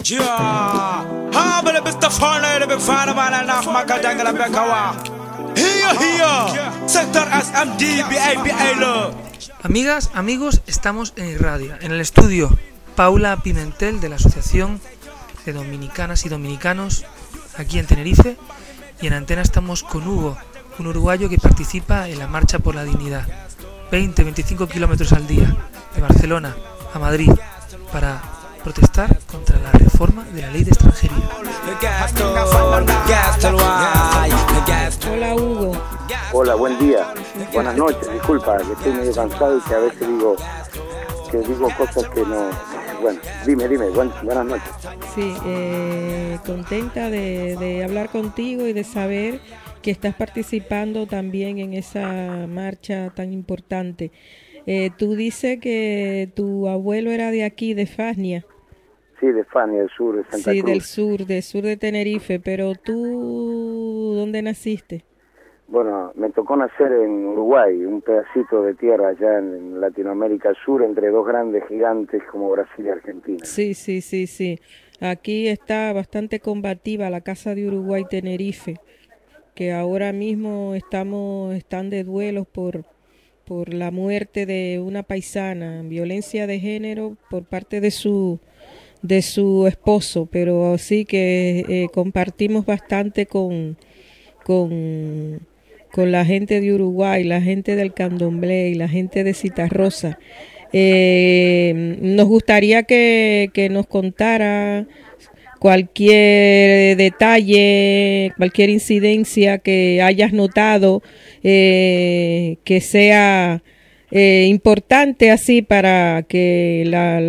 Ja, haben wir bist da vorne, der Befahren meiner Nachmacher, der Bekawa. Hier, Sector SMD, BABL. Amigas, amigos, estamos en Irradia, en el estudio Paula Pimentel de la Asociación de Dominicanas y Dominicanos aquí en Tenerife, y en antena estamos con Hugo, un uruguayo que participa en la Marcha por la Dignidad, 20-25 kilómetros al día, de Barcelona a Madrid, para protestar contra la reforma de la ley de extranjería. Hola Hugo. Hola, buen día, buenas noches, disculpa que estoy medio cansado y que a veces digo cosas que no... Bueno, dime, buenas noches. Sí, contenta de hablar contigo y de saber que estás participando también en esa marcha tan importante. Tú dices que tu abuelo era de aquí, de Fania. Sí, de Fania, del sur, de Santa Cruz. Sí, del sur de Tenerife, pero tú, ¿dónde naciste? Bueno, me tocó nacer en Uruguay, un pedacito de tierra allá en Latinoamérica Sur, entre dos grandes gigantes como Brasil y Argentina. Sí. Aquí está bastante combativa la Casa de Uruguay Tenerife, que ahora mismo están de duelos por la muerte de una paisana, violencia de género por parte de su esposo, pero sí que compartimos bastante con la gente de Uruguay, la gente del Candomblé y la gente de Citarrosa. Nos gustaría que nos contara cualquier detalle, cualquier incidencia que hayas notado, que sea importante así para que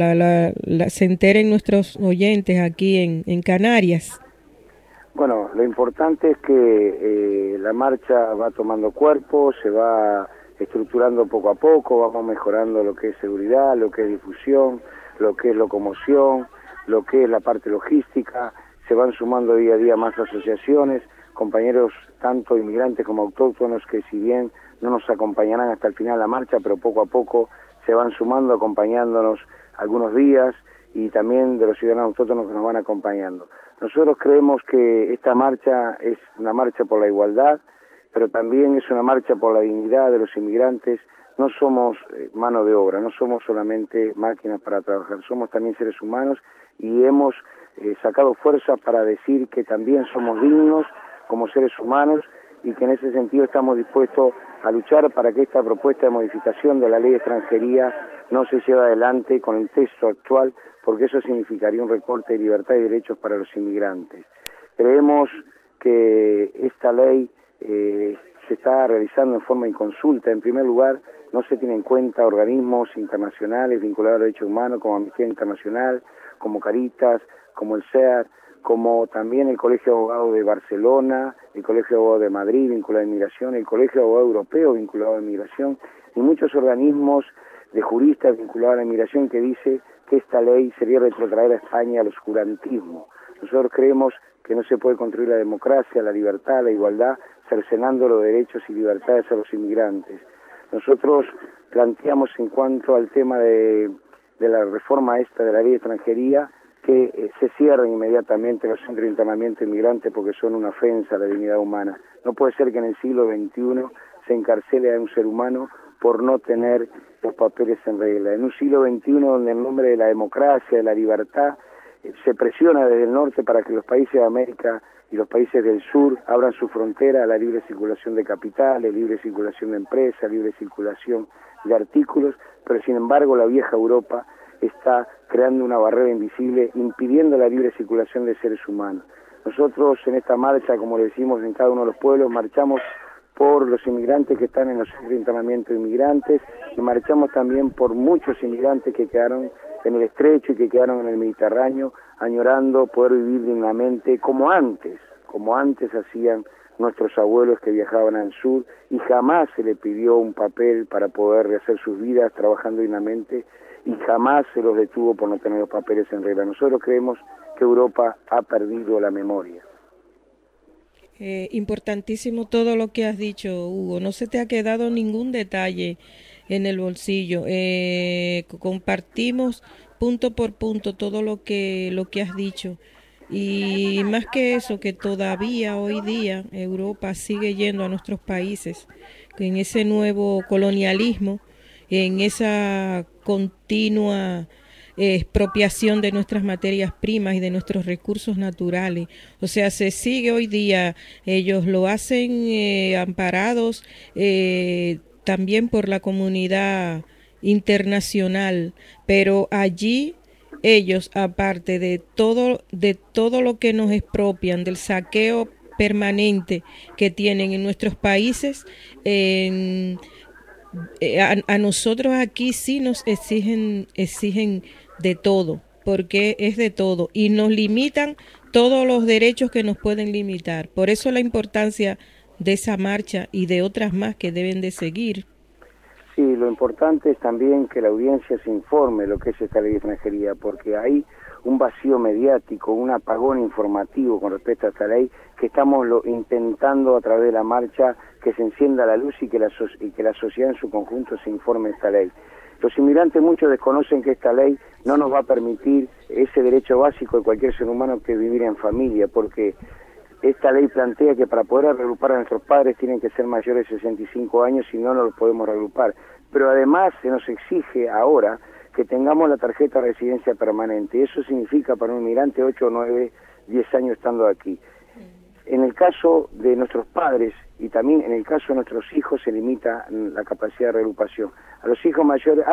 se enteren nuestros oyentes aquí en Canarias. Bueno, lo importante es que la marcha va tomando cuerpo, se va estructurando poco a poco, vamos mejorando lo que es seguridad, lo que es difusión, lo que es locomoción, lo que es la parte logística, se van sumando día a día más asociaciones, compañeros tanto inmigrantes como autóctonos que si bien no nos acompañarán hasta el final de la marcha, pero poco a poco se van sumando, acompañándonos algunos días, y también de los ciudadanos autóctonos que nos van acompañando. Nosotros creemos que esta marcha es una marcha por la igualdad, pero también es una marcha por la dignidad de los inmigrantes. No somos mano de obra, no somos solamente máquinas para trabajar, somos también seres humanos y hemos sacado fuerza para decir que también somos dignos como seres humanos y que en ese sentido estamos dispuestos a luchar para que esta propuesta de modificación de la ley de extranjería no se lleve adelante con el texto actual, porque eso significaría un recorte de libertad y derechos para los inmigrantes. Creemos que esta ley se está realizando en forma inconsulta. En primer lugar, no se tienen en cuenta organismos internacionales vinculados a derechos humanos como Amnistía Internacional, como Caritas, como el SEAD, como también el Colegio de Abogados de Barcelona, el Colegio de Abogados de Madrid vinculado a inmigración, el Colegio de Abogados Europeo vinculado a inmigración y muchos organismos de juristas vinculados a la inmigración que dice que esta ley sería retrotraer a España al oscurantismo. Nosotros creemos que no se puede construir la democracia, la libertad, la igualdad, cercenando los derechos y libertades a los inmigrantes. Nosotros planteamos en cuanto al tema de la reforma esta de la ley de extranjería que se cierren inmediatamente los centros de internamiento de inmigrantes porque son una ofensa a la dignidad humana. No puede ser que en el siglo XXI se encarcele a un ser humano por no tener los papeles en regla. En un siglo XXI donde en nombre de la democracia, de la libertad, se presiona desde el norte para que los países de América y los países del sur abran su frontera a la libre circulación de capitales, libre circulación de empresas, libre circulación de artículos, pero sin embargo la vieja Europa está creando una barrera invisible, impidiendo la libre circulación de seres humanos. Nosotros en esta marcha, como le decimos en cada uno de los pueblos, marchamos por los inmigrantes que están en los centros de internamiento de inmigrantes y marchamos también por muchos inmigrantes que quedaron en el estrecho y que quedaron en el Mediterráneo, añorando poder vivir dignamente como antes hacían nuestros abuelos que viajaban al sur y jamás se le pidió un papel para poder rehacer sus vidas trabajando dignamente y jamás se los detuvo por no tener los papeles en regla. Nosotros creemos que Europa ha perdido la memoria. Importantísimo todo lo que has dicho, Hugo. No se te ha quedado ningún detalle en el bolsillo. Compartimos punto por punto todo lo que has dicho. Y más que eso, que todavía hoy día Europa sigue yendo a nuestros países en ese nuevo colonialismo, en esa continua expropiación de nuestras materias primas y de nuestros recursos naturales. O sea, se sigue hoy día, ellos lo hacen amparados también por la comunidad internacional, pero allí ellos, aparte de todo lo que nos expropian, del saqueo permanente que tienen en nuestros países, a nosotros aquí sí nos exigen de todo, porque es de todo, y nos limitan todos los derechos que nos pueden limitar. Por eso la importancia de esa marcha y de otras más que deben de seguir. Sí, lo importante es también que la audiencia se informe lo que es esta ley de extranjería, porque hay un vacío mediático, un apagón informativo con respecto a esta ley, que estamos intentando a través de la marcha que se encienda la luz y que la sociedad en su conjunto se informe de esta ley. Los inmigrantes muchos desconocen que esta ley no nos va a permitir ese derecho básico de cualquier ser humano, que es vivir en familia, porque esta ley plantea que para poder reagrupar a nuestros padres tienen que ser mayores de 65 años, si no, no los podemos reagrupar. Pero además se nos exige ahora que tengamos la tarjeta de residencia permanente, y eso significa para un inmigrante 8, 9, 10 años estando aquí. En el caso de nuestros padres y también en el caso de nuestros hijos se limita la capacidad de reagrupación. A los hijos mayores,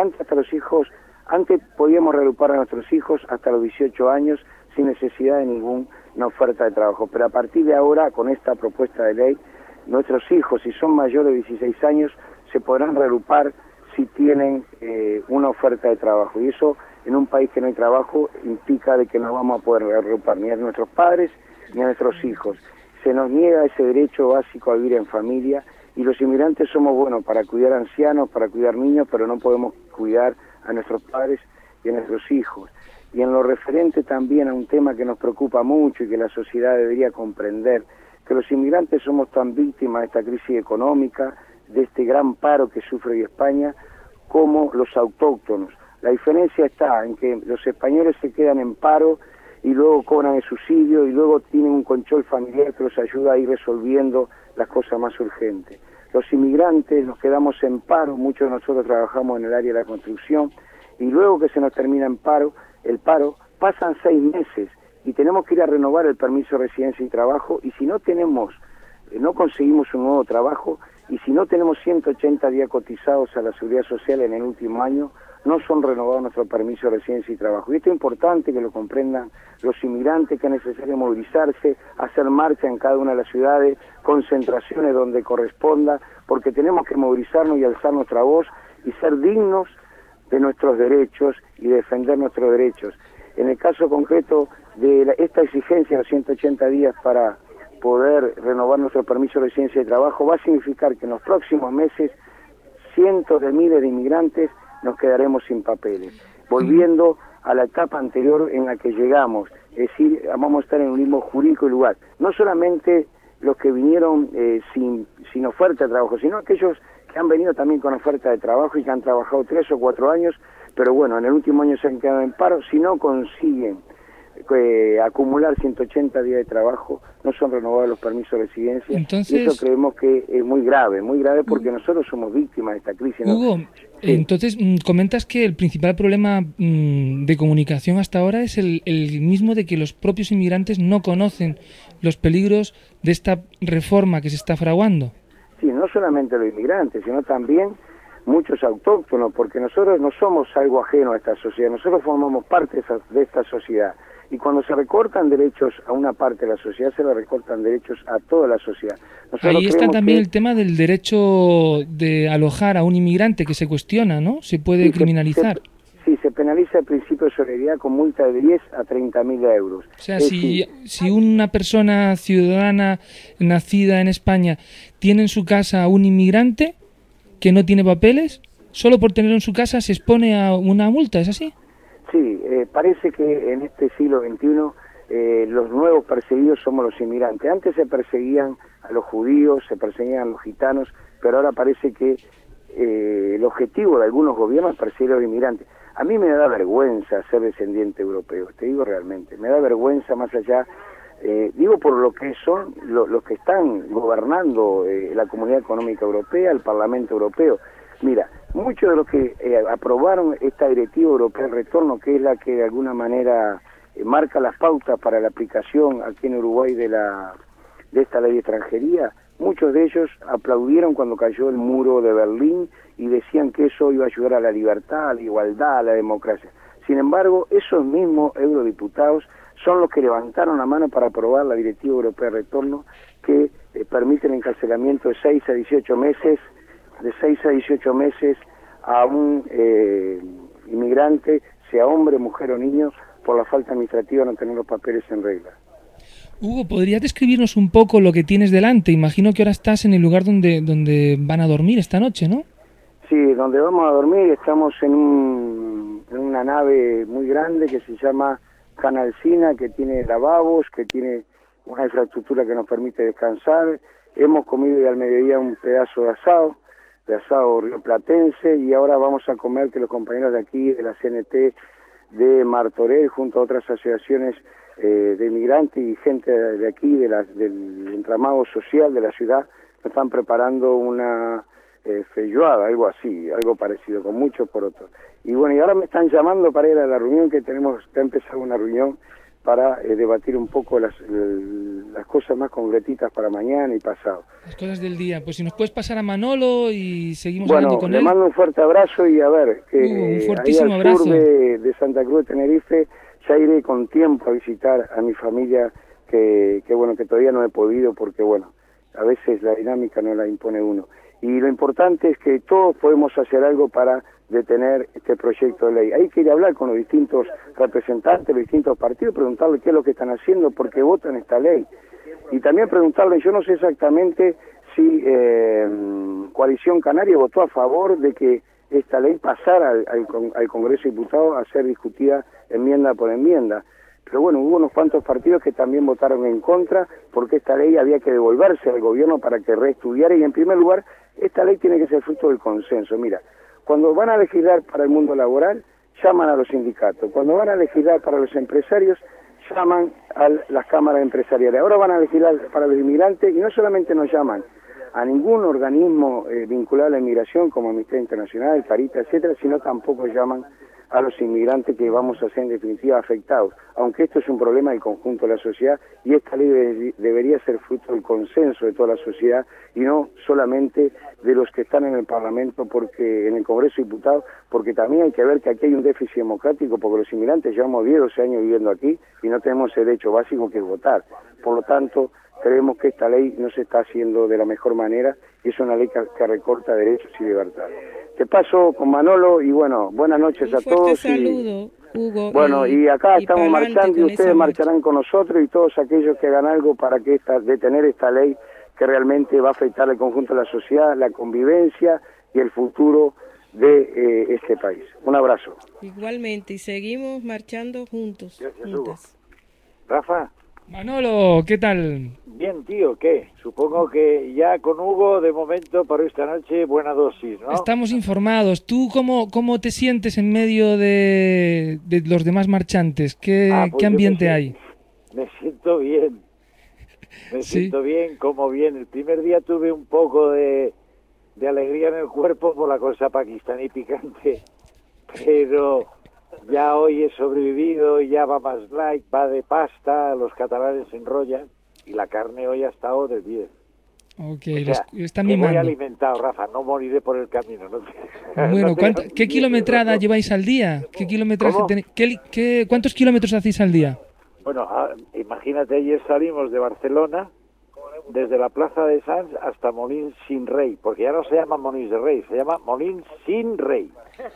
antes podíamos reagrupar a nuestros hijos hasta los 18 años sin necesidad de ninguna oferta de trabajo, pero a partir de ahora, con esta propuesta de ley, nuestros hijos, si son mayores de 16 años, se podrán reagrupar si tienen una oferta de trabajo, y eso en un país que no hay trabajo implica de que no vamos a poder reagrupar ni a nuestros padres ni a nuestros hijos. Se nos niega ese derecho básico a vivir en familia, y los inmigrantes somos buenos para cuidar ancianos, para cuidar niños, pero no podemos cuidar a nuestros padres y a nuestros hijos. Y en lo referente también a un tema que nos preocupa mucho y que la sociedad debería comprender, que los inmigrantes somos tan víctimas de esta crisis económica, de este gran paro que sufre hoy España, como los autóctonos. La diferencia está en que los españoles se quedan en paro y luego cobran el subsidio y luego tienen un control familiar que los ayuda a ir resolviendo las cosas más urgentes. Los inmigrantes nos quedamos en paro, muchos de nosotros trabajamos en el área de la construcción, y luego que se nos termina el paro, pasan 6 meses y tenemos que ir a renovar el permiso de residencia y trabajo, y si no conseguimos un nuevo trabajo, y si no tenemos 180 días cotizados a la Seguridad Social en el último año, no son renovados nuestros permisos de residencia y trabajo. Y esto es importante que lo comprendan los inmigrantes, que es necesario movilizarse, hacer marcha en cada una de las ciudades, concentraciones donde corresponda, porque tenemos que movilizarnos y alzar nuestra voz y ser dignos de nuestros derechos y defender nuestros derechos. En el caso concreto de esta exigencia de los 180 días para poder renovar nuestro permiso de residencia y trabajo, va a significar que en los próximos meses cientos de miles de inmigrantes nos quedaremos sin papeles, volviendo a la etapa anterior en la que llegamos, es decir, vamos a estar en un limbo jurídico y lugar. No solamente los que vinieron sin oferta de trabajo, sino aquellos que han venido también con oferta de trabajo y que han trabajado 3 o 4 años, pero bueno, en el último año se han quedado en paro. Si no consiguen acumular 180 días de trabajo, no son renovados los permisos de residencia. Entonces, y eso creemos que es muy grave porque nosotros somos víctimas de esta crisis, ¿no? Hugo, sí. Entonces comentas que el principal problema de comunicación hasta ahora es el mismo de que los propios inmigrantes no conocen los peligros de esta reforma que se está fraguando. Sí, no solamente los inmigrantes, sino también muchos autóctonos, porque nosotros no somos algo ajeno a esta sociedad, nosotros formamos parte de esta sociedad. Y cuando se recortan derechos a una parte de la sociedad, se le recortan derechos a toda la sociedad. Nosotros ahí está también el tema del derecho de alojar a un inmigrante, que se cuestiona, ¿no? Se puede criminalizar. Se penaliza el principio de solidaridad con multa de 10 a 30.000 euros. O sea, si una persona ciudadana nacida en España tiene en su casa a un inmigrante que no tiene papeles, solo por tenerlo en su casa se expone a una multa, ¿es así? Sí, parece que en este siglo XXI los nuevos perseguidos somos los inmigrantes. Antes se perseguían a los judíos, se perseguían a los gitanos, pero ahora parece que el objetivo de algunos gobiernos es perseguir a los inmigrantes. A mí me da vergüenza ser descendiente europeo, te digo realmente, me da vergüenza más allá, digo por lo que son los que están gobernando la Comunidad Económica Europea, el Parlamento Europeo. Mira, muchos de los que aprobaron esta Directiva Europea del Retorno, que es la que de alguna manera marca las pautas para la aplicación aquí en Uruguay de esta ley de extranjería, muchos de ellos aplaudieron cuando cayó el muro de Berlín y decían que eso iba a ayudar a la libertad, a la igualdad, a la democracia. Sin embargo, esos mismos eurodiputados son los que levantaron la mano para aprobar la Directiva Europea de Retorno, que permite el encarcelamiento de 6 a 18 meses, a un inmigrante, sea hombre, mujer o niño, por la falta administrativa de no tener los papeles en regla. Hugo, ¿podrías describirnos un poco lo que tienes delante? Imagino que ahora estás en el lugar donde van a dormir esta noche, ¿no? Sí, donde vamos a dormir estamos en una nave muy grande que se llama Canalcina, que tiene lavabos, que tiene una infraestructura que nos permite descansar. Hemos comido hoy al mediodía un pedazo de asado rioplatense, y ahora vamos a comer que los compañeros de aquí, de la CNT de Martorell, junto a otras asociaciones de inmigrantes y gente de aquí, del entramado social de la ciudad, están preparando una feijoada, algo así, algo parecido, con muchos porotos. Y bueno, y ahora me están llamando para ir a la reunión, que ha empezado una reunión para debatir un poco las cosas más concretitas para mañana y pasado. Las cosas del día. Pues si nos puedes pasar a Manolo y seguimos hablando con él. Bueno, le mando un fuerte abrazo y a ver, que un fortísimo ahí al abrazo. sur de Santa Cruz de Tenerife ya iré con tiempo a visitar a mi familia, que bueno, que todavía no he podido porque bueno, a veces la dinámica no la impone uno. Y lo importante es que todos podemos hacer algo para detener este proyecto de ley. Hay que ir a hablar con los distintos representantes, los distintos partidos, preguntarles qué es lo que están haciendo, por qué votan esta ley. Y también preguntarles, yo no sé exactamente si Coalición Canaria votó a favor de que esta ley pasara al Congreso de Diputados a ser discutida enmienda por enmienda. Pero bueno, hubo unos cuantos partidos que también votaron en contra, porque esta ley había que devolverse al gobierno para que reestudiara, y en primer lugar, esta ley tiene que ser fruto del consenso. Mira, cuando van a legislar para el mundo laboral, llaman a los sindicatos. Cuando van a legislar para los empresarios, llaman a las cámaras empresariales. Ahora van a legislar para los inmigrantes, y no solamente nos llaman a ningún organismo vinculado a la inmigración, como Amnistía Internacional, Caritas, etcétera, sino tampoco llaman a los inmigrantes que vamos a ser en definitiva afectados, aunque esto es un problema del conjunto de la sociedad, y esta ley debería ser fruto del consenso de toda la sociedad y no solamente de los que están en el Parlamento, porque en el Congreso de Diputados, porque también hay que ver que aquí hay un déficit democrático, porque los inmigrantes llevamos 10 o 12 años viviendo aquí y no tenemos el derecho básico que es votar. Por lo tanto, creemos que esta ley no se está haciendo de la mejor manera, y es una ley que recorta derechos y libertades. Te paso con Manolo y bueno, buenas noches a todos. Saludo, Hugo. Bueno, y acá estamos marchando y ustedes marcharán con nosotros, y todos aquellos que hagan algo para que detener esta ley que realmente va a afectar al conjunto de la sociedad, la convivencia y el futuro de este país. Un abrazo. Igualmente, y seguimos marchando juntos. Gracias, Hugo. Rafa. Manolo, ¿qué tal? Bien, tío, ¿qué? Supongo que ya con Hugo, de momento, para esta noche, buena dosis, ¿no? Estamos informados. ¿Tú cómo te sientes en medio de los demás marchantes? ¿Qué ambiente hay? Me siento bien. Me siento bien, como bien. El primer día tuve un poco de alegría en el cuerpo por la cosa pakistaní picante, pero ya hoy he sobrevivido, ya va más light, va de pasta, los catalanes se enrollan, y la carne hoy ha estado de 10. Ok, o sea, están mimando. Muy alimentado, Rafa, no moriré por el camino. No bueno, ¿qué kilometrada lleváis al día? ¿Qué kilometraje ¿Cuántos kilómetros hacéis al día? Bueno, imagínate, ayer salimos de Barcelona, desde la Plaza de Sants hasta Molins sin Rey, porque ya no se llama Molins de Rey, se llama Molins sin Rey.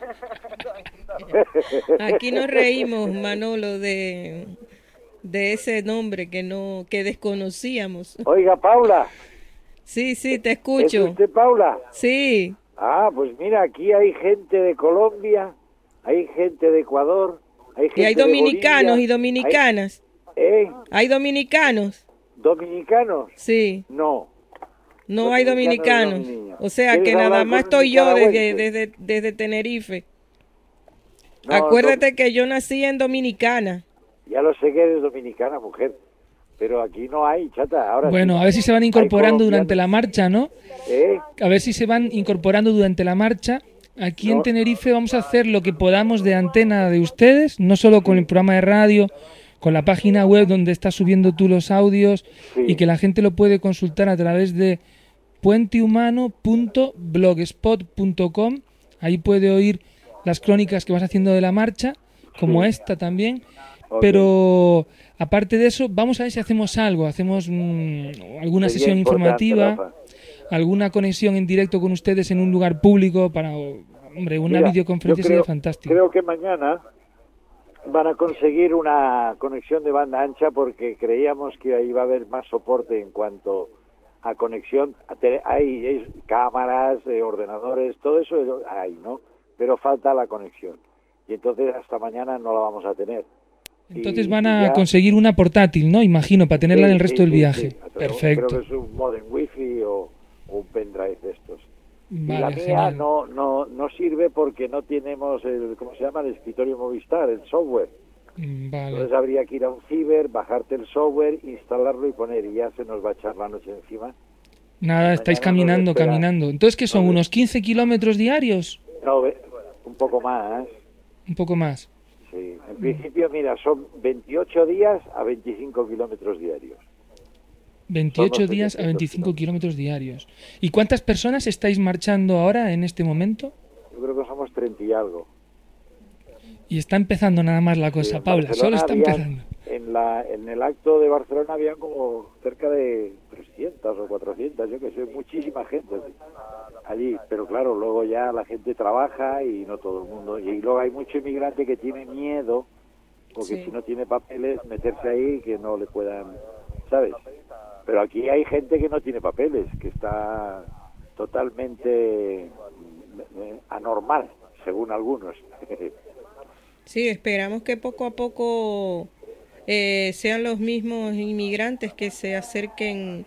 Aquí nos reímos, Manolo, de ese nombre que desconocíamos. Oiga, Paula. Sí, te escucho. ¿Es usted Paula? Sí. Ah, pues mira, aquí hay gente de Colombia, hay gente de Ecuador, hay gente y hay dominicanos de Bolivia, y dominicanas. Hay dominicanos. ¿Dominicanos? Sí. No hay dominicanos. O sea que nada más estoy yo desde Tenerife. Acuérdate que yo nací en Dominicana. Ya lo sé que eres dominicana, mujer, pero aquí no hay, chata. Ahora bueno, sí, a ver si se van incorporando durante la marcha, ¿no? A ver si se van incorporando durante la marcha. Aquí en Tenerife vamos a hacer lo que podamos de antena de ustedes, no solo con el programa de radio, con la página web donde estás subiendo tú los audios y que la gente lo puede consultar a través de puentehumano.blogspot.com. Ahí puede oír las crónicas que vas haciendo de la marcha, como esta también. Pero aparte de eso, vamos a ver si hacemos algo, hacemos alguna sesión informativa, Rafa, alguna conexión en directo con ustedes en un lugar público para, una videoconferencia sería fantástica. Creo que mañana van a conseguir una conexión de banda ancha porque creíamos que ahí va a haber más soporte en cuanto a conexión. Hay cámaras, ordenadores, todo eso hay, ¿no? Pero falta la conexión. Y entonces hasta mañana no la vamos a tener. Entonces van a conseguir una portátil, ¿no? Imagino, para tenerla en el resto del viaje. Perfecto. Creo que es un modem wifi o un pendrive de estos. Vale, y la mía no sirve porque no tenemos el escritorio Movistar, el software. Vale. Entonces habría que ir a un ciber, bajarte el software, instalarlo y poner, y ya se nos va a echar la noche encima. Nada, estáis caminando. Entonces, ¿qué son? ¿Unos 15 kilómetros diarios? No, un poco más. Un poco más. Sí, en principio, mira, son 28 días a 25 kilómetros diarios. 28 días a 25 kilómetros diarios. ¿Y cuántas personas estáis marchando ahora en este momento? Yo creo que somos 30 y algo. Y está empezando nada más la cosa, sí, Paula, solo está empezando. En el acto de Barcelona habían como cerca de 300 o 400, yo que sé, muchísima gente allí, pero claro, luego ya la gente trabaja y no todo el mundo, y luego hay mucho inmigrante que tiene miedo, porque si no tiene papeles, meterse ahí que no le puedan, ¿sabes? Pero aquí hay gente que no tiene papeles, que está totalmente anormal, según algunos. Sí, esperamos que poco a poco sean los mismos inmigrantes que se acerquen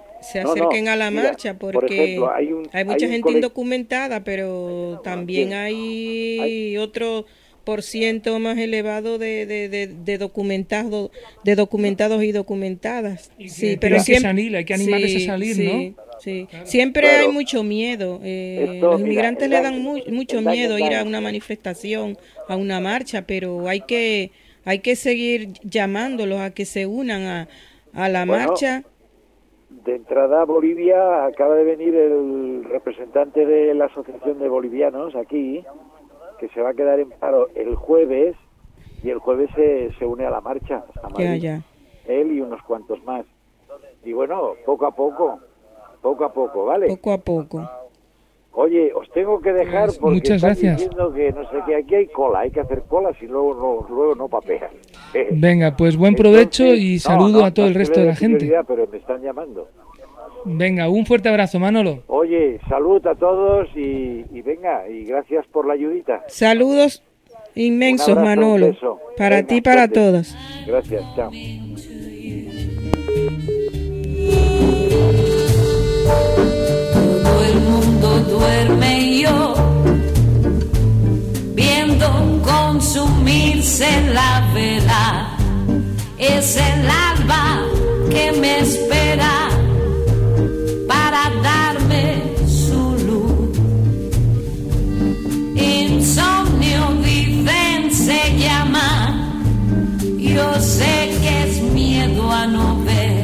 a la marcha, porque por ejemplo, hay mucha gente indocumentada, pero también hay otro % más elevado de documentados y documentadas. Sí, pero siempre hay que animarles a salir, ¿no? Sí. Siempre hay mucho miedo. Los inmigrantes le dan mucho miedo ir a una manifestación, a una marcha, pero hay que seguir llamándolos a que se unan a la marcha. De entrada, Bolivia, acaba de venir el representante de la Asociación de Bolivianos aquí, que se va a quedar en paro el jueves, y el jueves se une a la marcha a Madrid. Ya. Él y unos cuantos más. Y bueno, poco a poco, ¿vale? Poco a poco. Oye, os tengo que dejar porque muchas gracias. Diciendo que no sé qué, aquí hay cola, hay que hacer cola, si luego no papean. Venga, pues buen provecho. Entonces, y saludo a todo el resto de la gente. Pero me están llamando. Venga, un fuerte abrazo, Manolo. Oye, salud a todos y venga, y gracias por la ayudita. Saludos inmensos, Manolo, para ti y para todos. Gracias, chao. Todo el mundo duerme y yo viendo consumirse la vela. Es el alba que me espera para darme su luz. Insomnio dicen se llama. Yo sé que es miedo a no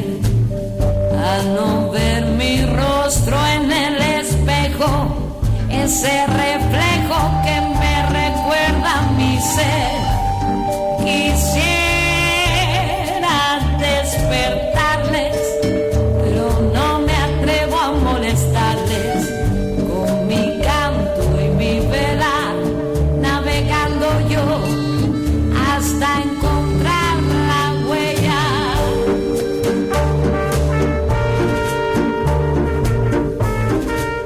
ver mi rostro en el espejo, ese reflejo que me recuerda mi ser. Quisiera despertarles, pero no me atrevo a molestarles con mi canto y mi vela, navegando yo hasta encontrar la huella.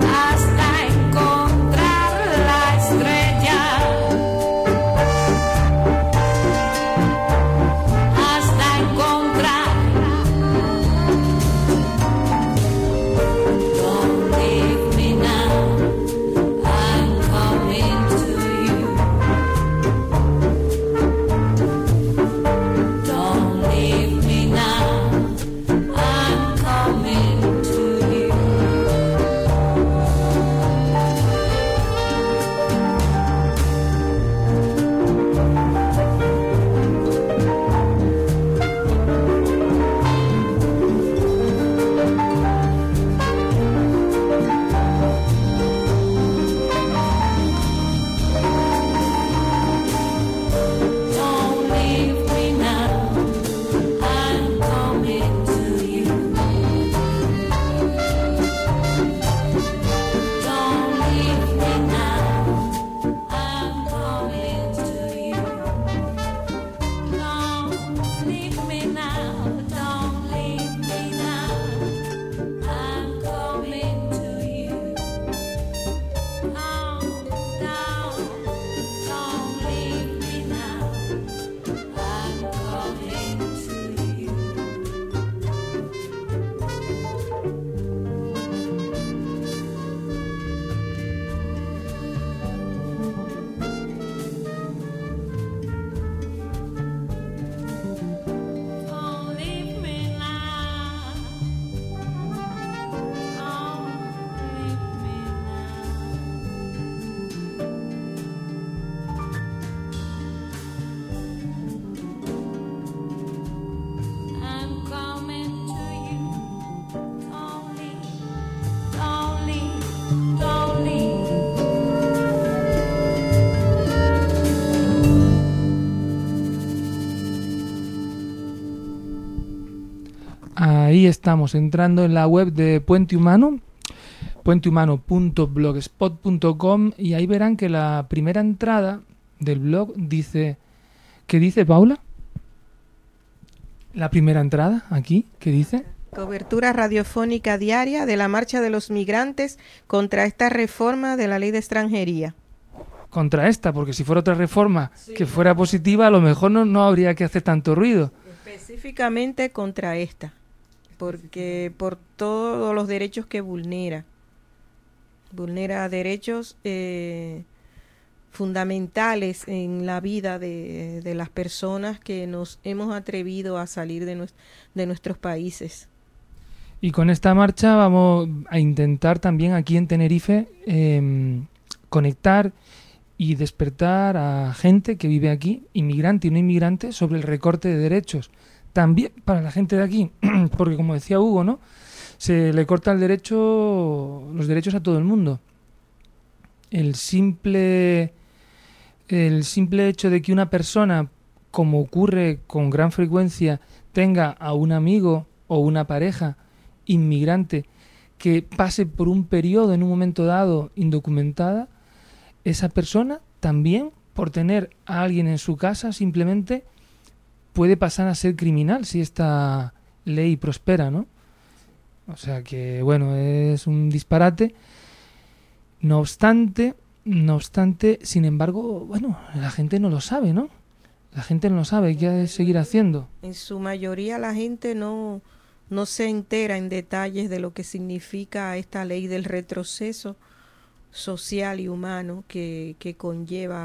Hasta encontrar la estrella. Ahí estamos, entrando en la web de Puente Humano, puentehumano.blogspot.com, y ahí verán que la primera entrada del blog dice... ¿Qué dice, Paula? La primera entrada, aquí, ¿qué dice? Cobertura radiofónica diaria de la marcha de los migrantes contra esta reforma de la ley de extranjería. Contra esta, porque si fuera otra reforma que fuera positiva, a lo mejor no habría que hacer tanto ruido. Específicamente contra esta, porque por todos los derechos que vulnera derechos fundamentales en la vida de las personas que nos hemos atrevido a salir de nuestros países. Y con esta marcha vamos a intentar también aquí en Tenerife conectar y despertar a gente que vive aquí, inmigrante y no inmigrante, sobre el recorte de derechos. También para la gente de aquí, porque como decía Hugo, ¿no? Se le corta los derechos a todo el mundo. El simple hecho de que una persona, como ocurre con gran frecuencia, tenga a un amigo o una pareja inmigrante que pase por un periodo en un momento dado indocumentada, esa persona también, por tener a alguien en su casa, simplemente puede pasar a ser criminal si esta ley prospera, ¿no? O sea que, bueno, es un disparate. No obstante, sin embargo, bueno, la gente no lo sabe, ¿no? La gente no lo sabe, ¿qué ha de seguir haciendo? En su mayoría la gente no se entera en detalles de lo que significa esta ley del retroceso social y humano que conlleva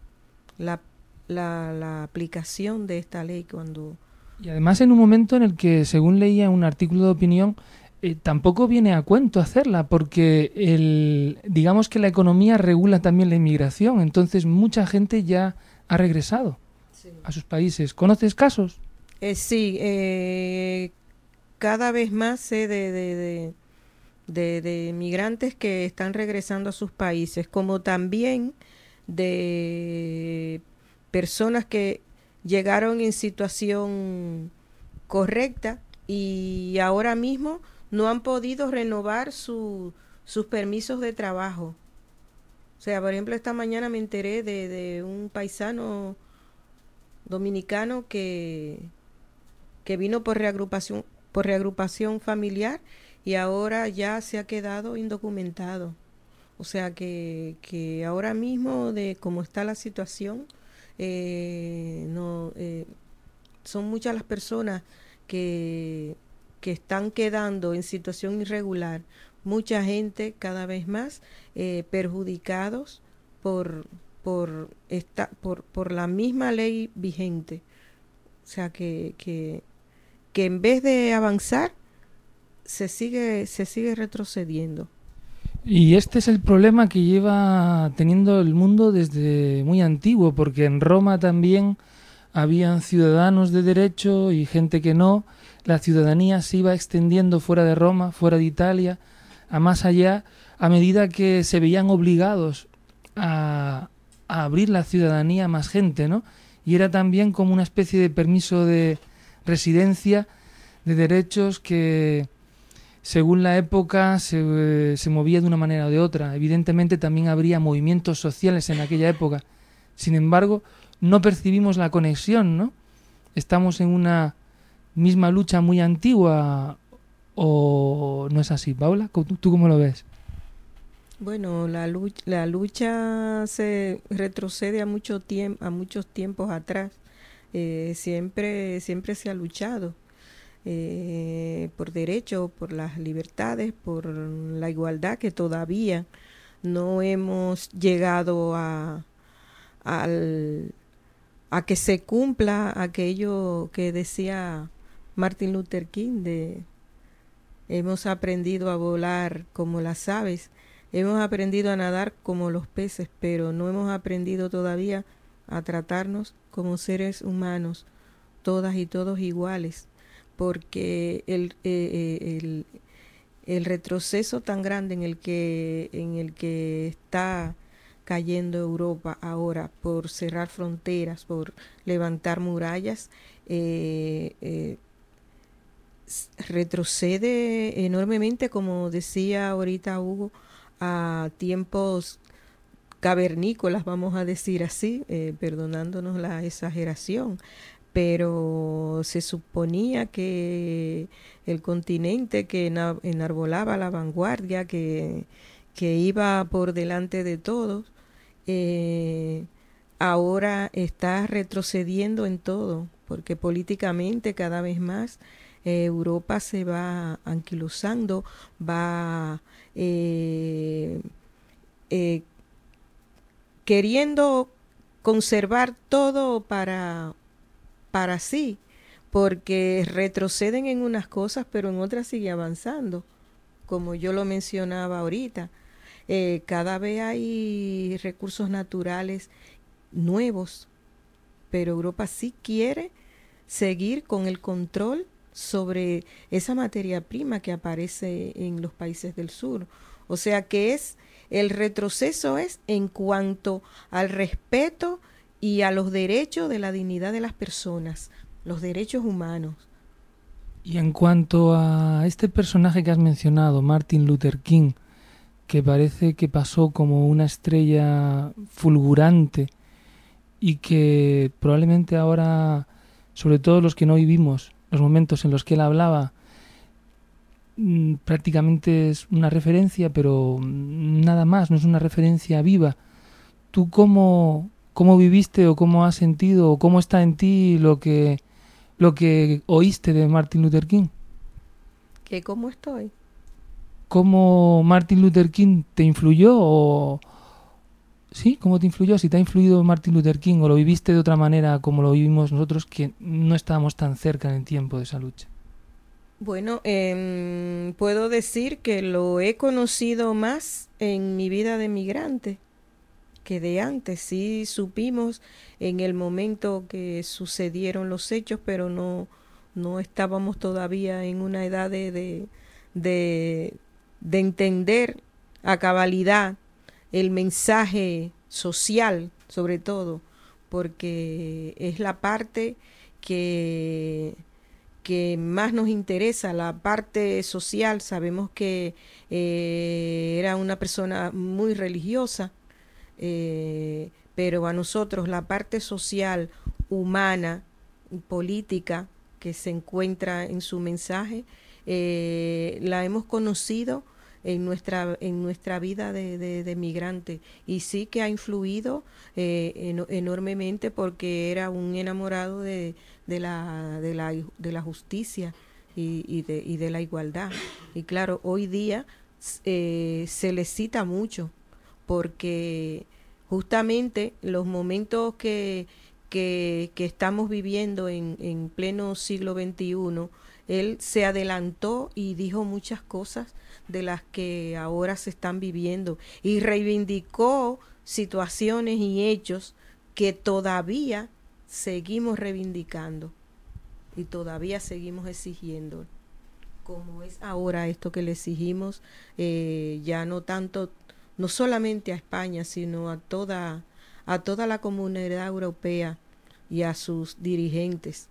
la aplicación de esta ley cuando... Y además en un momento en el que, según leía un artículo de opinión, tampoco viene a cuento hacerla, porque digamos que la economía regula también la inmigración, entonces mucha gente ya ha regresado a sus países. ¿Conoces casos? Sí, cada vez más sé de migrantes que están regresando a sus países, como también de personas que llegaron en situación correcta y ahora mismo no han podido renovar sus permisos de trabajo. O sea, por ejemplo, esta mañana me enteré de un paisano dominicano que vino por reagrupación familiar y ahora ya se ha quedado indocumentado. O sea que ahora mismo, de cómo está la situación, son muchas las personas que están quedando en situación irregular, mucha gente cada vez más perjudicados por la misma ley vigente. O sea que en vez de avanzar se sigue retrocediendo. Y este es el problema que lleva teniendo el mundo desde muy antiguo, porque en Roma también habían ciudadanos de derecho y gente que no. La ciudadanía se iba extendiendo fuera de Roma, fuera de Italia, a más allá, a medida que se veían obligados a abrir la ciudadanía a más gente, ¿no? Y era también como una especie de permiso de residencia, de derechos que, según la época, se movía de una manera o de otra. Evidentemente también habría movimientos sociales en aquella época. Sin embargo, no percibimos la conexión, ¿no? Estamos en una misma lucha muy antigua, ¿o no es así, Paula? ¿Tú cómo lo ves? Bueno, la lucha se retrocede a muchos tiempos atrás. Siempre se ha luchado por derechos, por las libertades, por la igualdad, que todavía no hemos llegado a que se cumpla aquello que decía Martin Luther King, hemos aprendido a volar como las aves, hemos aprendido a nadar como los peces, pero no hemos aprendido todavía a tratarnos como seres humanos, todas y todos iguales, porque el retroceso tan grande en el que está cayendo Europa ahora por cerrar fronteras, por levantar murallas, retrocede enormemente, como decía ahorita Hugo, a tiempos cavernícolas, vamos a decir así, perdonándonos la exageración, pero se suponía que el continente que enarbolaba la vanguardia, que iba por delante de todos, ahora está retrocediendo en todo, porque políticamente cada vez más Europa se va anquilosando, va queriendo conservar todo para sí, porque retroceden en unas cosas, pero en otras sigue avanzando, como yo lo mencionaba ahorita. Cada vez hay recursos naturales nuevos, pero Europa sí quiere seguir con el control sobre esa materia prima que aparece en los países del sur. O sea que el retroceso es en cuanto al respeto y a los derechos de la dignidad de las personas, los derechos humanos. Y en cuanto a este personaje que has mencionado, Martin Luther King, que parece que pasó como una estrella fulgurante y que probablemente ahora, sobre todo los que no vivimos los momentos en los que él hablaba, prácticamente es una referencia, pero nada más, no es una referencia viva. ¿Tú cómo viviste o cómo has sentido o cómo está en ti lo que oíste de Martin Luther King? ¿Qué cómo estoy? ¿Cómo Martin Luther King te influyó o sí, cómo te influyó? Si te ha influido Martin Luther King o lo viviste de otra manera como lo vivimos nosotros, que no estábamos tan cerca en el tiempo de esa lucha. Bueno, puedo decir que lo he conocido más en mi vida de migrante que de antes. Sí supimos en el momento que sucedieron los hechos, pero no estábamos todavía en una edad de entender a cabalidad el mensaje social, sobre todo, porque es la parte que más nos interesa, la parte social. Sabemos que era una persona muy religiosa, pero a nosotros la parte social, humana, política que se encuentra en su mensaje, la hemos conocido en nuestra vida de migrante, y sí que ha influido enormemente, porque era un enamorado de la justicia y de la igualdad. Y claro, hoy día se le cita mucho, porque justamente los momentos que estamos viviendo en pleno siglo XXI, él se adelantó y dijo muchas cosas de las que ahora se están viviendo, y reivindicó situaciones y hechos que todavía seguimos reivindicando y todavía seguimos exigiendo, como es ahora esto que le exigimos, ya no solamente a España, sino a toda la comunidad europea y a sus dirigentes,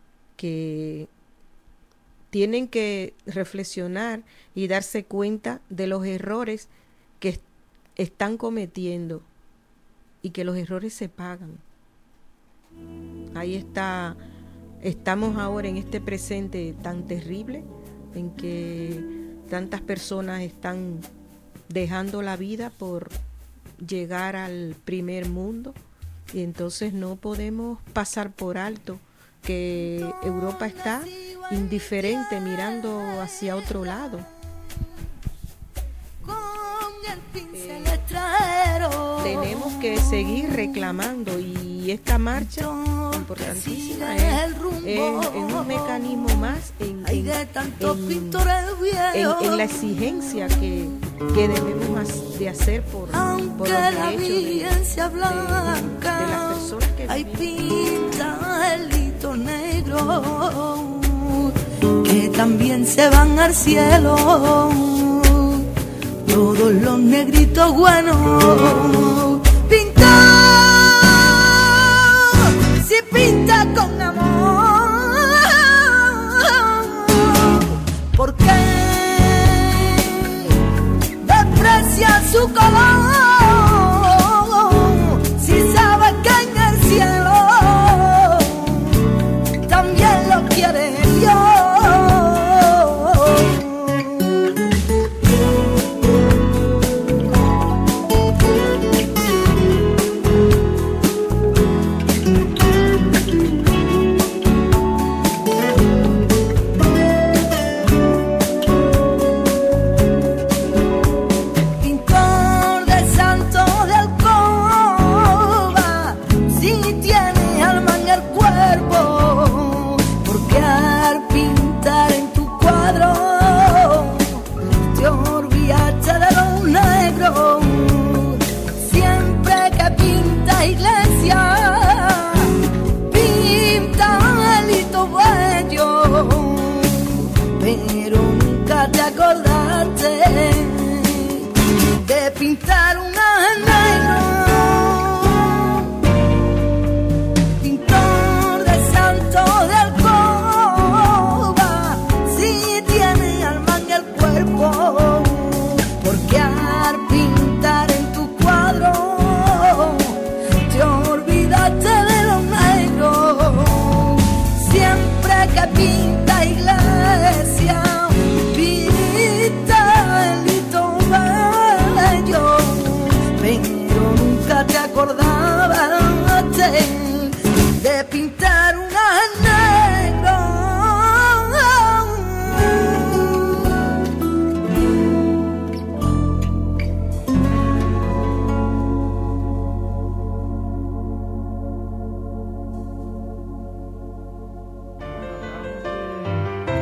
que tienen que reflexionar y darse cuenta de los errores que están cometiendo, y que los errores se pagan. Ahí estamos ahora en este presente tan terrible, en que tantas personas están dejando la vida por llegar al primer mundo, y entonces no podemos pasar por alto que Europa está indiferente, mirando hacia otro lado. Tenemos que seguir reclamando, y esta marcha importantísima es un mecanismo más en la exigencia que debemos de hacer por los derechos de las personas que vivimos. Negro, que también se van al cielo, todos los negritos buenos. Pinta, si pinta con amor,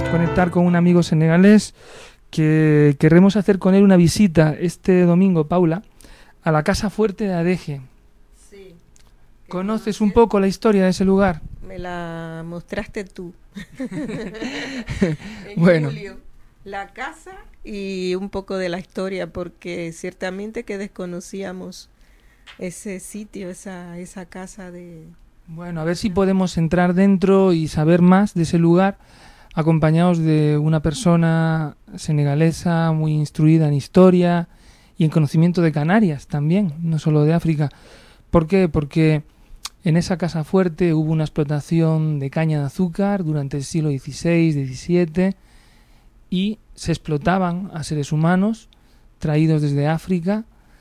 conectar con un amigo senegalés que queremos hacer con él una visita este domingo, Paula, a la Casa Fuerte de Adeje. Sí. ¿Conoces un poco la historia de ese lugar? Me la mostraste tú. Bueno. Julio, la casa y un poco de la historia, porque ciertamente que desconocíamos ese sitio, esa casa de... Bueno, a ver si podemos entrar dentro y saber más de ese lugar, acompañados de una persona senegalesa muy instruida en historia y en conocimiento de Canarias también, no solo de África. ¿Por qué? Porque en esa Casa Fuerte hubo una explotación de caña de azúcar durante el siglo XVI, XVII, y se explotaban a seres humanos traídos desde África,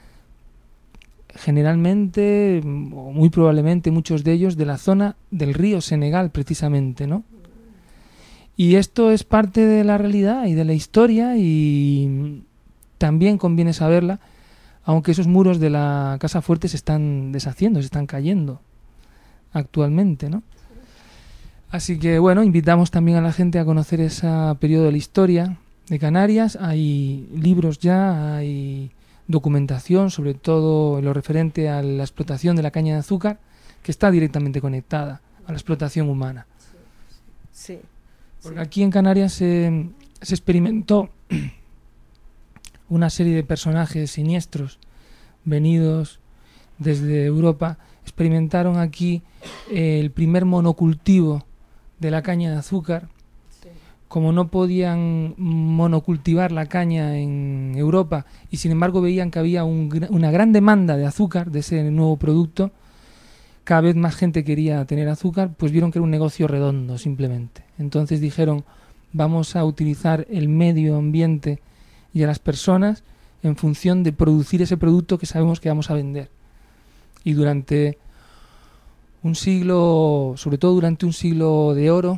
generalmente, o muy probablemente muchos de ellos, de la zona del río Senegal, precisamente, ¿no? Y esto es parte de la realidad y de la historia, y también conviene saberla, aunque esos muros de la Casa Fuerte se están deshaciendo, se están cayendo actualmente, ¿no? Así que, bueno, invitamos también a la gente a conocer ese periodo de la historia de Canarias. Hay libros ya, hay documentación, sobre todo en lo referente a la explotación de la caña de azúcar, que está directamente conectada a la explotación humana. Sí. Porque aquí en Canarias se experimentó una serie de personajes siniestros venidos desde Europa. Experimentaron aquí el primer monocultivo de la caña de azúcar. Sí. Como no podían monocultivar la caña en Europa y sin embargo veían que había una gran demanda de azúcar, de ese nuevo producto, cada vez más gente quería tener azúcar, pues vieron que era un negocio redondo simplemente. Entonces dijeron, vamos a utilizar el medio ambiente y a las personas en función de producir ese producto que sabemos que vamos a vender. Y durante un siglo, sobre todo durante un siglo de oro,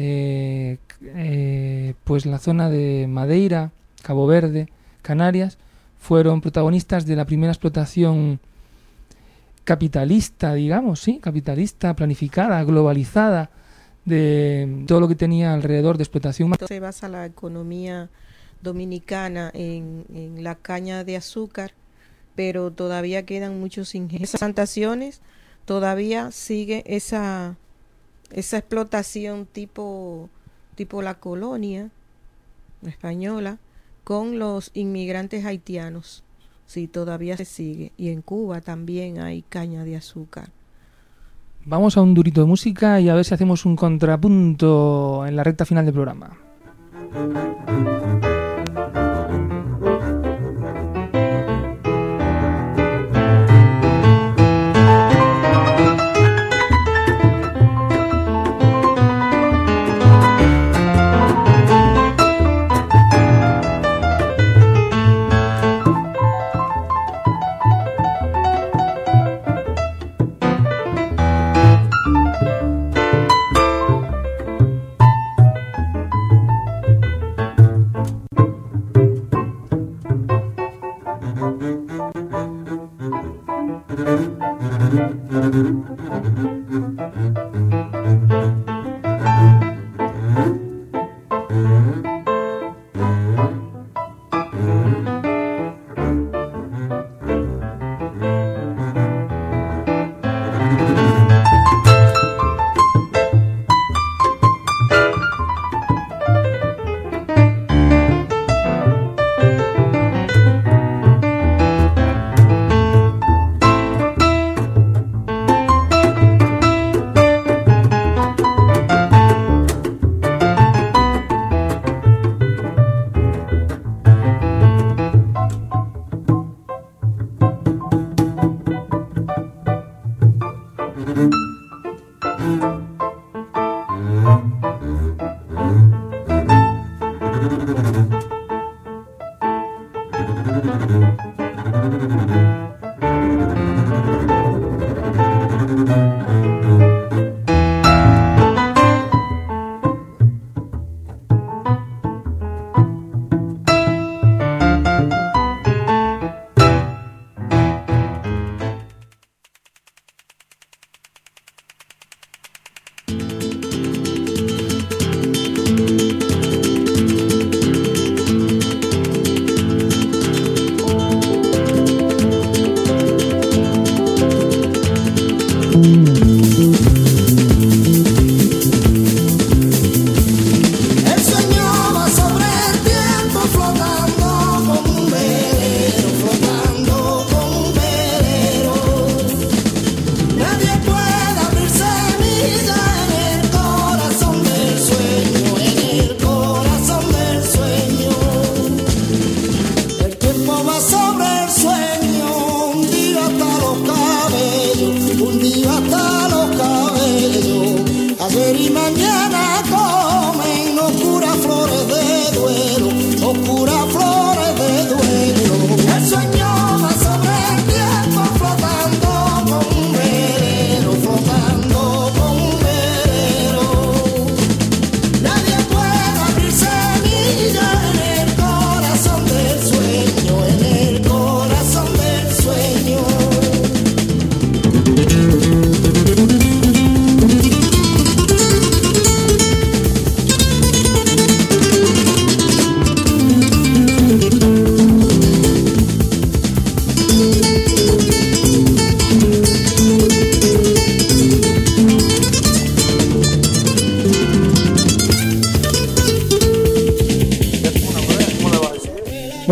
pues la zona de Madeira, Cabo Verde, Canarias, fueron protagonistas de la primera explotación capitalista, digamos, sí, capitalista, planificada, globalizada, de todo lo que tenía alrededor de explotación. Se basa la economía dominicana en la caña de azúcar, pero todavía quedan muchos ingenios. Esas plantaciones todavía sigue esa explotación tipo la colonia española con los inmigrantes haitianos. Sí, todavía se sigue. Y en Cuba también hay caña de azúcar. Vamos a un durito de música y a ver si hacemos un contrapunto en la recta final del programa.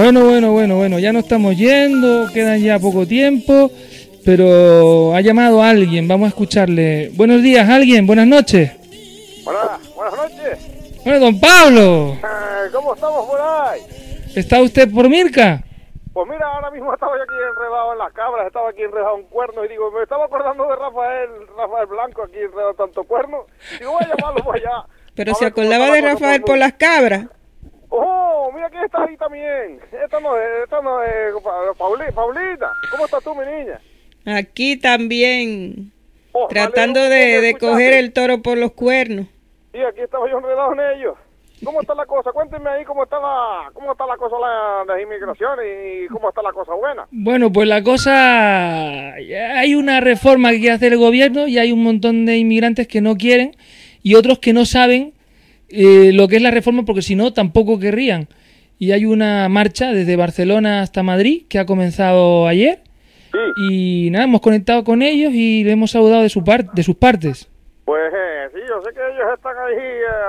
Bueno, ya nos estamos yendo, quedan ya poco tiempo, pero ha llamado alguien, vamos a escucharle. Buenos días, alguien, buenas noches. Hola, buenas noches. Bueno, don Pablo. ¿Cómo estamos por ahí? ¿Está usted por Mirca? Pues mira, ahora mismo estaba yo aquí enredado en las cabras, estaba aquí enredado en cuernos y digo, me estaba acordando de Rafael Blanco aquí enredado en tanto cuerno. Digo, voy a llamarlo por allá. Pero se acordaba de Rafael por las cabras. Oh, mira quién está ahí también. Esta no es Paulita. ¿Cómo estás tú, mi niña? Aquí también, Oh, tratando vale, de coger el toro por los cuernos. Sí, aquí estaba yo enredado en ellos. ¿Cómo está la cosa? Cuéntenme ahí cómo está la cosa de las inmigraciones y cómo está la cosa buena. Bueno, pues la cosa... Hay una reforma que quiere hacer el gobierno y hay un montón de inmigrantes que no quieren y otros que no saben lo que es la reforma porque si no tampoco querrían. Y hay una marcha desde Barcelona hasta Madrid que ha comenzado ayer. Sí. Y nada, hemos conectado con ellos y le hemos saludado de sus partes. Pues sí, yo sé que ellos están ahí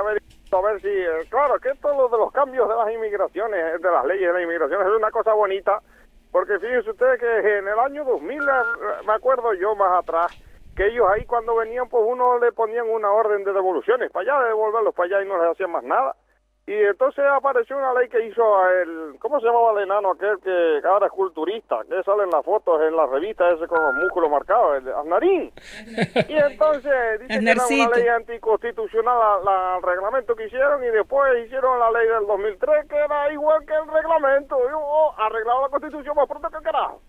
a ver si... claro, que esto lo de los cambios de las inmigraciones, de las leyes de las inmigraciones, es una cosa bonita, porque fíjense ustedes que en el año 2000, me acuerdo yo más atrás, que ellos ahí cuando venían, pues uno le ponían una orden de devoluciones para allá, de devolverlos para allá y no les hacían más nada. Y entonces apareció una ley que hizo ¿cómo se llamaba el enano aquel que ahora es culturista? Que sale en las fotos, en las revistas, ese con los músculos marcados, el Aznarín. Y entonces dice que era una ley anticonstitucional el reglamento que hicieron y después hicieron la ley del 2003 que era igual que el reglamento. Arreglado la constitución más pronto que el carajo.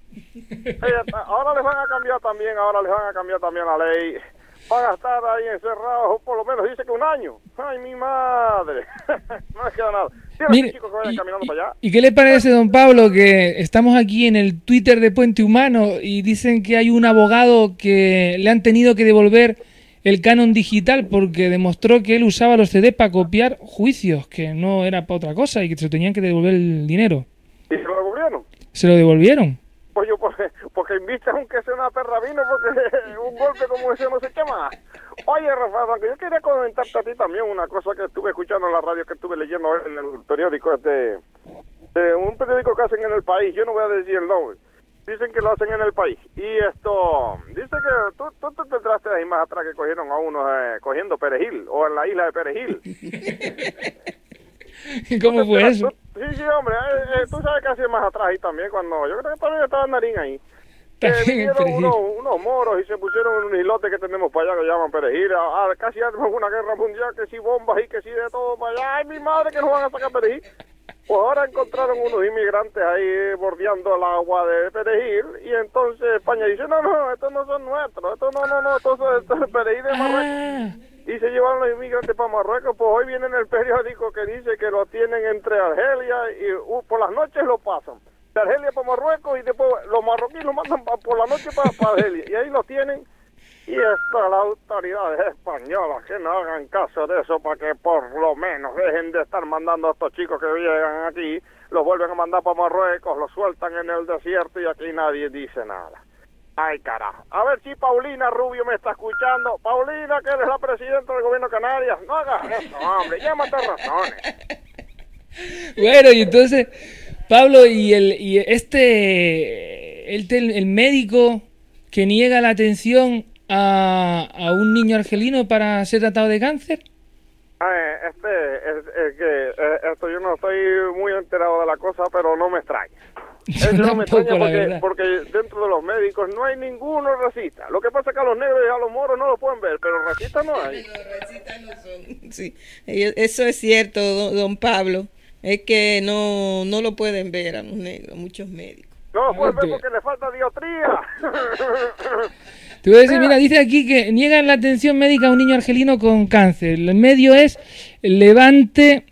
Ahora les van a cambiar también la ley. Van a estar ahí encerrados, por lo menos dice que un año. ¡Ay, mi madre! No les queda nada. Mire, chicos que vayan caminando para allá. ¿Y qué le parece, don Pablo, que estamos aquí en el Twitter de Puente Humano y dicen que hay un abogado que le han tenido que devolver el canon digital porque demostró que él usaba los CD para copiar juicios, que no era para otra cosa y que se tenían que devolver el dinero? ¿Y se lo devolvieron? Se lo devolvieron. Pues yo, porque invita aunque sea una perra vino, porque un golpe como ese no se quema. Oye, Rafael, yo quería comentarte a ti también una cosa que estuve escuchando en la radio, que estuve leyendo en el periódico, un periódico que hacen en El País, yo no voy a decir el nombre, dicen que lo hacen en El País, y dice que tú te entraste ahí más atrás que cogieron a unos cogiendo perejil, o en la isla de Perejil. ¿Cómo fue eso? Sí, hombre, tú sabes que hace más atrás ahí también, cuando yo creo que también estaba Narín ahí. Vinieron unos moros y se pusieron un islote que tenemos para allá que llaman perejil. Casi armamos una guerra mundial, que si bombas y que si de todo para allá. ¡Ay, mi madre, que nos van a sacar perejil! Pues ahora encontraron unos inmigrantes ahí bordeando el agua de Perejil y entonces España dice, no, estos no son nuestros, estos es Perejil de Marruecos. Y se llevaron los inmigrantes para Marruecos. Pues hoy viene en el periódico que dice que lo tienen entre Argelia y por las noches lo pasan de Argelia para Marruecos y después los marroquíes lo mandan por la noche para Argelia y ahí lo tienen. Y las autoridades españolas que no hagan caso de eso para que por lo menos dejen de estar mandando a estos chicos que llegan aquí, los vuelven a mandar para Marruecos, los sueltan en el desierto y aquí nadie dice nada. Ay, carajo. A ver si Paulina Rubio me está escuchando. Paulina, que eres la presidenta del gobierno de Canarias. No hagas eso, hombre. Llámate razones. Bueno, y entonces, Pablo, el médico que niega la atención a un niño argelino para ser tratado de cáncer. Esto yo no estoy muy enterado de la cosa, pero no me extraña. Yo no me tampoco, extraña porque dentro de los médicos no hay ninguno racista. Lo que pasa es que a los negros y a los moros no lo pueden ver, pero racistas no hay. Los racistas no son. Sí, eso es cierto, don Pablo. Es que no lo pueden ver a los negros, muchos médicos. No lo pueden ver porque le falta dioptría. Te voy a decir, mira, dice aquí que niegan la atención médica a un niño argelino con cáncer. El medio es Levante,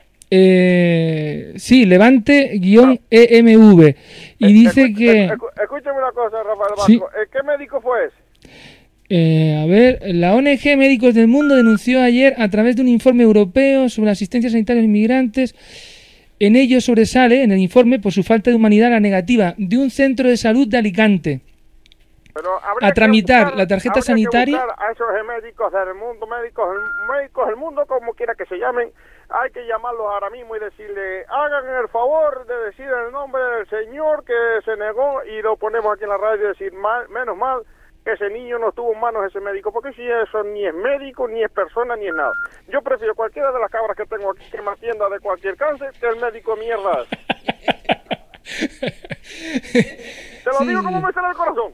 Levante-EMV. Y dice que... Escúchame una cosa, Rafael Vasco. Sí. ¿Qué médico fue ese? La ONG Médicos del Mundo denunció ayer a través de un informe europeo sobre la asistencia sanitaria a los inmigrantes. En ello sobresale, en el informe, por su falta de humanidad, la negativa de un centro de salud de Alicante a tramitar la tarjeta sanitaria. A esos médicos del mundo, médicos del mundo, como quiera que se llamen, hay que llamarlos ahora mismo y decirle, hagan el favor de decir el nombre del señor que se negó, y lo ponemos aquí en la radio y decir, menos mal que ese niño no tuvo en manos ese médico, porque si eso ni es médico, ni es persona, ni es nada. Yo prefiero cualquiera de las cabras que tengo aquí que me atienda de cualquier cáncer que el médico mierda. Te lo digo como me sale el corazón.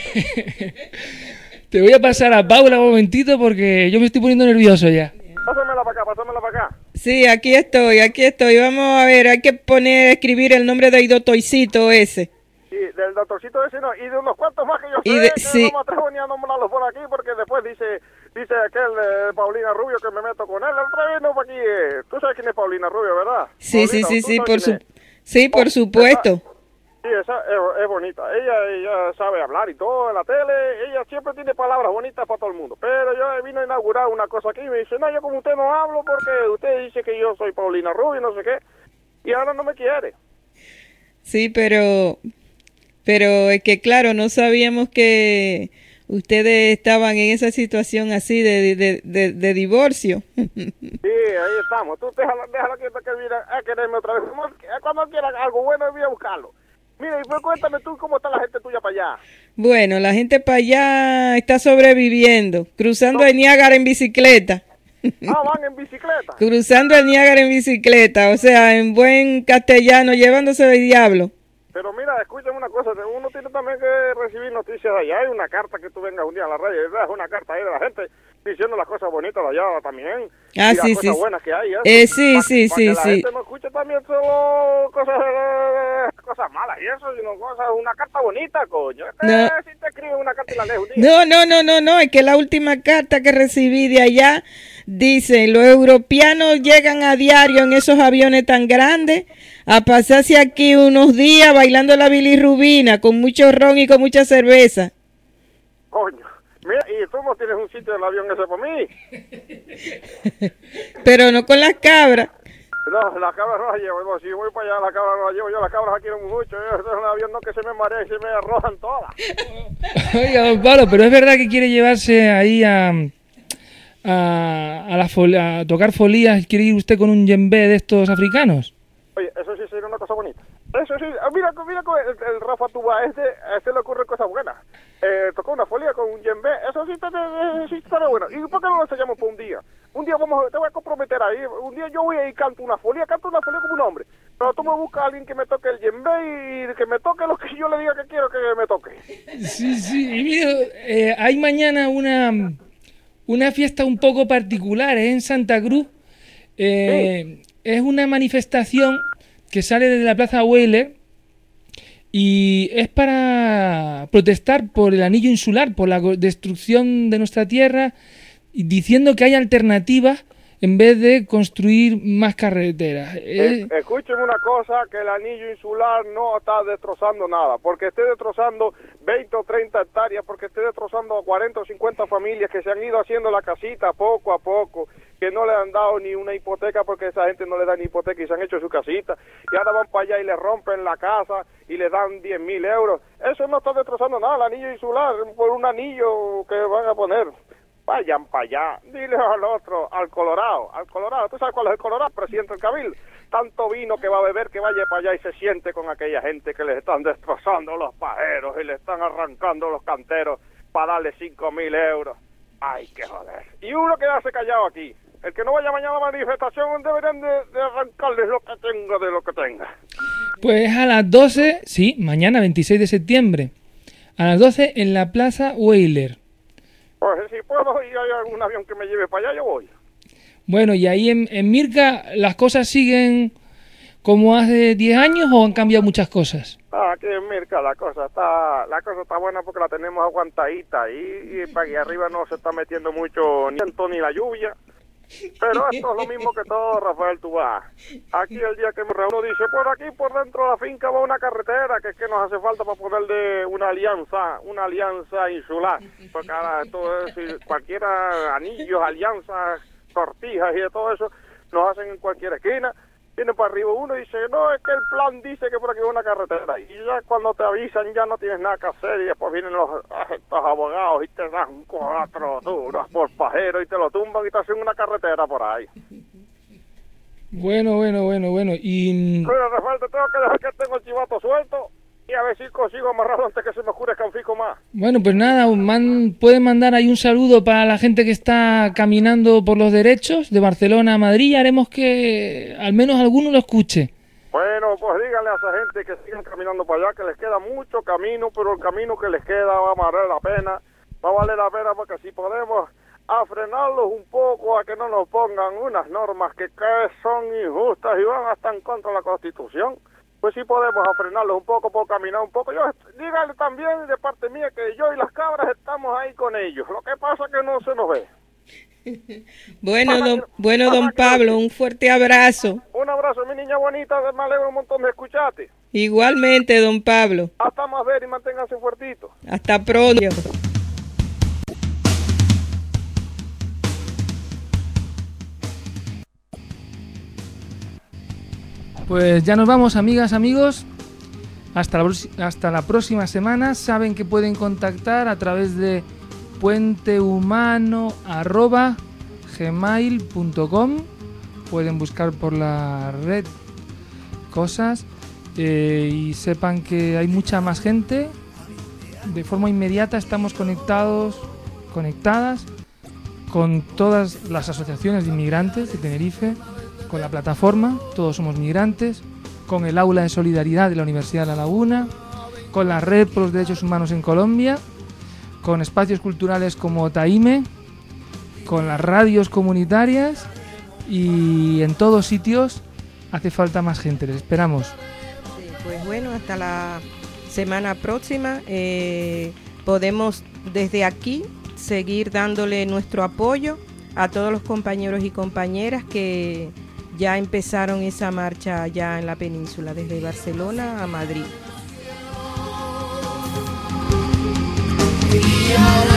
Te voy a pasar a Paula un momentito porque yo me estoy poniendo nervioso ya. Pásamela para acá. Sí, aquí estoy. Vamos a ver, hay que escribir el nombre del doctorcito ese. Sí, del doctorcito ese no, y de unos cuantos más que yo sé, que no me atrevo ni a nombrarlos por aquí, porque después dice aquel Paulina Rubio que me meto con él. El otra vez no para aquí. Tú sabes quién es Paulina Rubio, ¿verdad? Sí, Paulina, por supuesto. Sí, esa es bonita. Ella sabe hablar y todo en la tele. Ella siempre tiene palabras bonitas para todo el mundo. Pero yo vine a inaugurar una cosa aquí y me dice, no, yo con usted no hablo porque usted dice que yo soy Paulina Rubio, no sé qué. Y ahora no me quiere. Sí, pero es que claro, no sabíamos que ustedes estaban en esa situación así de divorcio. Sí, ahí estamos. Tú déjala que viene a quererme otra vez. Cuando quiera algo bueno, voy a buscarlo. Mira, y pues cuéntame tú cómo está la gente tuya para allá. Bueno, la gente para allá está sobreviviendo, cruzando el Niágara en bicicleta. Van en bicicleta. Cruzando el Niágara en bicicleta, o sea, en buen castellano, llevándose de diablo. Pero mira, escúchame una cosa, uno tiene también que recibir noticias de allá. Hay una carta que tú vengas un día a la radio, es una carta ahí de la gente diciendo las cosas bonitas de allá también. Ah, y sí, las cosas buenas que hay. Sí. Que la gente no escuche también solo cosas malas y eso, sino una carta bonita, coño. No. Si te escriben una carta y la lees un día. No, es que la última carta que recibí de allá dice, los europeanos llegan a diario en esos aviones tan grandes a pasarse aquí unos días bailando la bilirrubina con mucho ron y con mucha cerveza. Coño, mira, y tú no tienes un sitio del avión ese para mí. Pero no con las cabras. No, las cabras no las llevo. No, si voy para allá, las cabras no las llevo. Yo las cabras las quiero mucho. Es un avión no que se me marea y se me arrojan todas. Oiga, don Pablo, pero es verdad que quiere llevarse ahí a tocar folías. ¿Quiere ir usted con un djembe de estos africanos? Oye, eso sí sería una cosa bonita. Eso sí, mira el Rafa Tuba, a este le ocurren cosas buenas. Tocó una folía con un djembe, eso sí está bueno. ¿Y por qué no lo enseñamos por un día? Un día te voy a comprometer ahí. Un día yo voy a ir y canto una folía como un hombre. Pero tú me buscas a alguien que me toque el djembe y que me toque lo que yo le diga que quiero que me toque. Sí. Y mire, hay mañana una fiesta un poco particular, en Santa Cruz. Sí. Es una manifestación que sale desde la Plaza Weyler y es para protestar por el anillo insular, por la destrucción de nuestra tierra, diciendo que hay alternativas en vez de construir más carreteras. Escúcheme una cosa, que el anillo insular no está destrozando nada, porque esté destrozando 20 o 30 hectáreas, porque esté destrozando a 40 o 50 familias que se han ido haciendo la casita poco a poco, que no le han dado ni una hipoteca porque esa gente no le da ni hipoteca y se han hecho su casita, y ahora van para allá y le rompen la casa y le dan 10.000 euros. Eso no está destrozando nada, el anillo insular, por un anillo que van a poner. Vayan para allá, dile al otro, al Colorado, ¿tú sabes cuál es el Colorado? Presidente del Cabildo, tanto vino que va a beber que vaya para allá y se siente con aquella gente que les están destrozando los pajeros y le están arrancando los canteros para darle 5.000 euros. Ay, qué joder. Y uno quedarse callado aquí. El que no vaya mañana a la manifestación deberían de arrancarles lo que tenga de lo que tenga. Pues a las 12, sí, mañana 26 de septiembre, a las 12 en la Plaza Weyler. Pues si puedo y hay algún avión que me lleve para allá, yo voy. Bueno, y ahí en Mirca, ¿las cosas siguen como hace 10 años o han cambiado muchas cosas? Aquí en Mirca la cosa está buena porque la tenemos aguantadita y para aquí arriba no se está metiendo mucho ni viento ni la lluvia. Pero esto es lo mismo que todo, Rafael Tubá. Aquí el día que me reúno dice, por aquí por dentro de la finca va una carretera que es que nos hace falta para ponerle una alianza insular. Porque ahora todo eso, cualquiera, anillos, alianzas, sortijas y de todo eso, nos hacen en cualquier esquina. viene para arriba uno y dice, no, es que el plan dice que por aquí hay una carretera. Y ya cuando te avisan ya no tienes nada que hacer y después vienen estos abogados y te dan 4 duros por pajero y te lo tumban y te hacen una carretera por ahí. Bueno. Y... Pero Rafael, te tengo que dejar que tengo el chivato suelto y a ver si consigo amarrarlo antes que se me oscurezca un fico más. Bueno, pues nada, pueden mandar ahí un saludo para la gente que está caminando por los derechos de Barcelona a Madrid y haremos que al menos alguno lo escuche. Bueno, pues díganle a esa gente que sigan caminando para allá, que les queda mucho camino, pero el camino que les queda va a valer la pena, porque si podemos a frenarlos un poco, a que no nos pongan unas normas que son injustas y van hasta en contra de la Constitución, pues sí podemos a frenarlos un poco por caminar un poco. Díganle también de parte mía que yo y las cabras estamos ahí con ellos, lo que pasa es que no se nos ve. Bueno, don Pablo, un fuerte abrazo. Un abrazo, mi niña bonita, me alegro un montón de escucharte. Igualmente, don Pablo. Hasta más ver y manténganse fuertitos. Hasta pronto. Pues ya nos vamos, amigas, amigos. Hasta la próxima semana. Saben que pueden contactar a través de puentehumano@gmail.com. Pueden buscar por la red cosas y sepan que hay mucha más gente. De forma inmediata estamos conectadas con todas las asociaciones de inmigrantes de Tenerife, con la plataforma Todos Somos Migrantes, con el Aula de Solidaridad de la Universidad de La Laguna, con la Red por los Derechos Humanos en Colombia, con espacios culturales como Taime, con las radios comunitarias y en todos sitios hace falta más gente, les esperamos. Sí, pues bueno, hasta la semana próxima. Podemos desde aquí seguir dándole nuestro apoyo a todos los compañeros y compañeras que ya empezaron esa marcha allá en la península, desde Barcelona a Madrid.